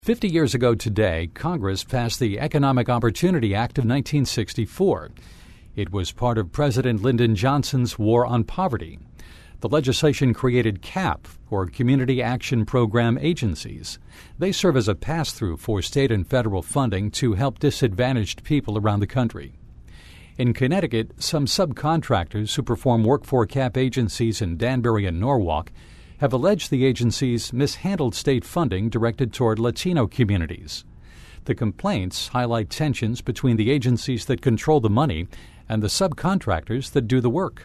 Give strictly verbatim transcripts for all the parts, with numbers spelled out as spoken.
Fifty years ago today, Congress passed the Economic Opportunity Act of nineteen sixty-four. It was part of President Lyndon Johnson's War on Poverty. The legislation created CAP, or Community Action Program agencies. They serve as a pass-through for state and federal funding to help disadvantaged people around the country. In Connecticut, some subcontractors who perform work for CAP agencies in Danbury and Norwalk have alleged the agencies mishandled state funding directed toward Latino communities. The complaints highlight tensions between the agencies that control the money and the subcontractors that do the work.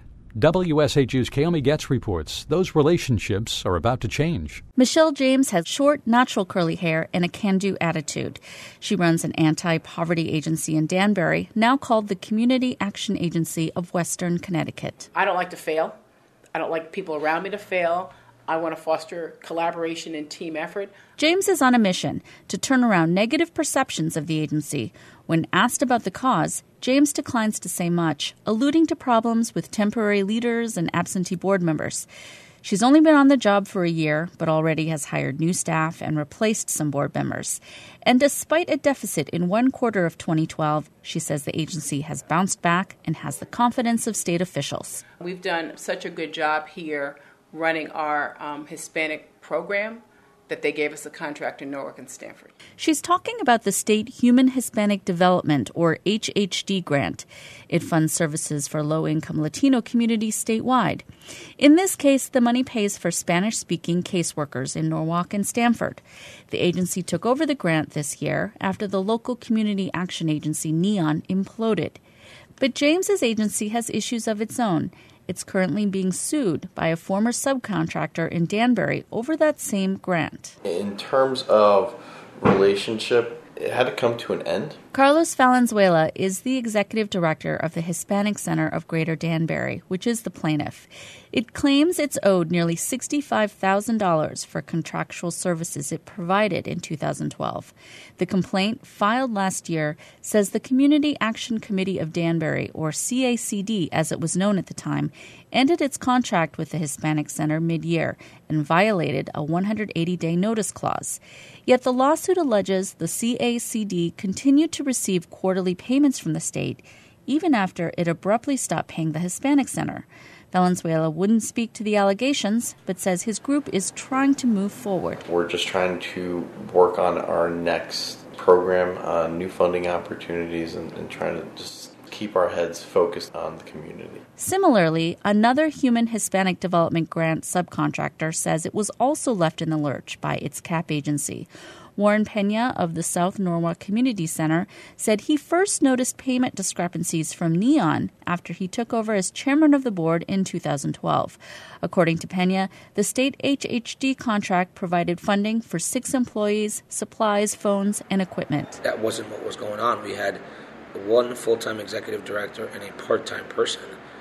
W S H U's Kaomi Getz reports those relationships are about to change. Michelle James has short, natural curly hair and a can-do attitude. She runs an anti-poverty agency in Danbury, now called the Community Action Agency of Western Connecticut. I don't like to fail. I don't like people around me to fail. I want to foster collaboration and team effort. James is on a mission to turn around negative perceptions of the agency. When asked about the cause, James declines to say much, alluding to problems with temporary leaders and absentee board members. She's only been on the job for a year, but already has hired new staff and replaced some board members. And despite a deficit in one quarter of twenty twelve, she says the agency has bounced back and has the confidence of state officials. We've done such a good job here running our um, Hispanic program that they gave us a contract in Norwalk and Stamford. She's talking about the State Human Hispanic Development, or H H D grant. It funds services for low-income Latino communities statewide. In this case, the money pays for Spanish-speaking caseworkers in Norwalk and Stamford. The agency took over the grant this year after the local community action agency NEON imploded. But James's agency has issues of its own. It's currently being sued by a former subcontractor in Danbury over that same grant. In terms of relationship, it had to come to an end. Carlos Valenzuela is the executive director of the Hispanic Center of Greater Danbury, which is the plaintiff. It claims it's owed nearly sixty-five thousand dollars for contractual services it provided in two thousand twelve. The complaint, filed last year, says the Community Action Committee of Danbury, or C A C D as it was known at the time, ended its contract with the Hispanic Center mid-year and violated a one hundred eighty day notice clause. Yet the lawsuit alleges the C A C D continued to receive quarterly payments from the state, even after it abruptly stopped paying the Hispanic Center. Valenzuela wouldn't speak to the allegations, but says his group is trying to move forward. We're just trying to work on our next program, uh, new funding opportunities, and, and trying to just keep our heads focused on the community. Similarly, another Human Hispanic Development Grant subcontractor says it was also left in the lurch by its CAP agency. Warren Pena of the South Norwalk Community Center said he first noticed payment discrepancies from NEON after he took over as chairman of the board in two thousand twelve. According to Pena, the state H H D contract provided funding for six employees, supplies, phones, and equipment. That wasn't what was going on. We had one full-time executive director and a part-time person.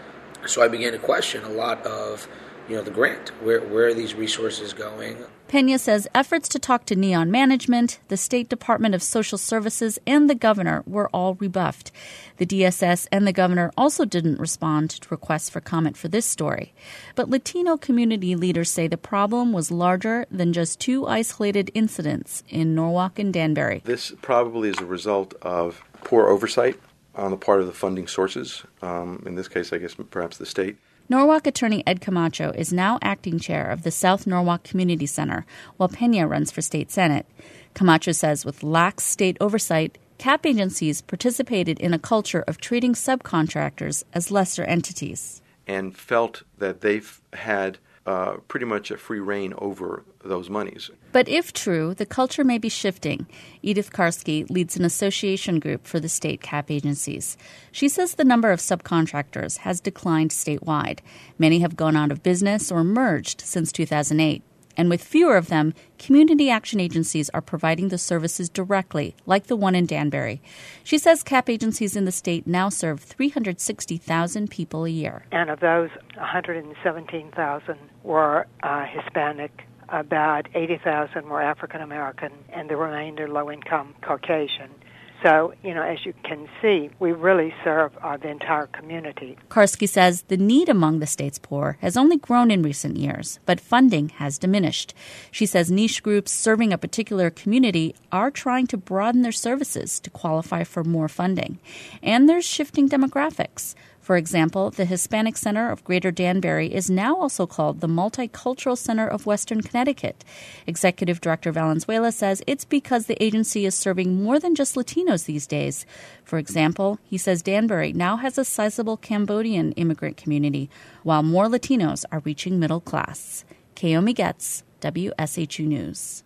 So I began to question a lot of, you know, the grant. Where where are these resources going? Pena says efforts to talk to NEON management, the State Department of Social Services, and the governor were all rebuffed. The D S S and the governor also didn't respond to requests for comment for this story. But Latino community leaders say the problem was larger than just two isolated incidents in Norwalk and Danbury. This probably is a result of poor oversight on the part of the funding sources. Um, in this case, I guess perhaps the state. Norwalk attorney Ed Camacho is now acting chair of the South Norwalk Community Center, while Pena runs for state senate. Camacho says with lax state oversight, CAP agencies participated in a culture of treating subcontractors as lesser entities. And felt that they've had uh, pretty much a free rein over those monies. But if true, the culture may be shifting. Edith Karski leads an association group for the state CAP agencies. She says the number of subcontractors has declined statewide. Many have gone out of business or merged since two thousand eight. And with fewer of them, community action agencies are providing the services directly, like the one in Danbury. She says CAP agencies in the state now serve three hundred sixty thousand people a year. And of those, one hundred seventeen thousand were uh, Hispanic, about eighty thousand were African American, and the remainder low-income Caucasian. So, you know, as you can see, we really serve uh, the entire community. Karski says the need among the state's poor has only grown in recent years, but funding has diminished. She says niche groups serving a particular community are trying to broaden their services to qualify for more funding. And there's shifting demographics. For example, the Hispanic Center of Greater Danbury is now also called the Multicultural Center of Western Connecticut. Executive Director Valenzuela says it's because the agency is serving more than just Latinos these days. For example, he says Danbury now has a sizable Cambodian immigrant community, while more Latinos are reaching middle class. Kaomi Getz, W S H U News.